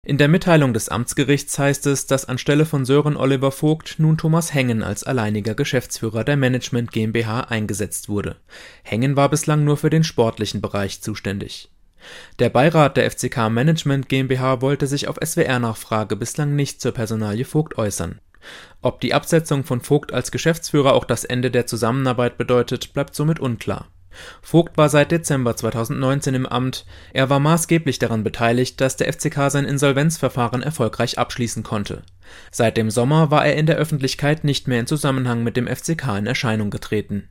In der Mitteilung des Amtsgerichts heißt es, dass anstelle von Sören Oliver Vogt nun Thomas Hengen als alleiniger Geschäftsführer der Management GmbH eingesetzt wurde. Hengen war bislang nur für den sportlichen Bereich zuständig. Der Beirat der FCK Management GmbH wollte sich auf SWR-Nachfrage bislang nicht zur Personalie Vogt äußern. Ob die Absetzung von Vogt als Geschäftsführer auch das Ende der Zusammenarbeit bedeutet, bleibt somit unklar. Vogt war seit Dezember 2019 im Amt. Er war maßgeblich daran beteiligt, dass der FCK sein Insolvenzverfahren erfolgreich abschließen konnte. Seit dem Sommer war er in der Öffentlichkeit nicht mehr in Zusammenhang mit dem FCK in Erscheinung getreten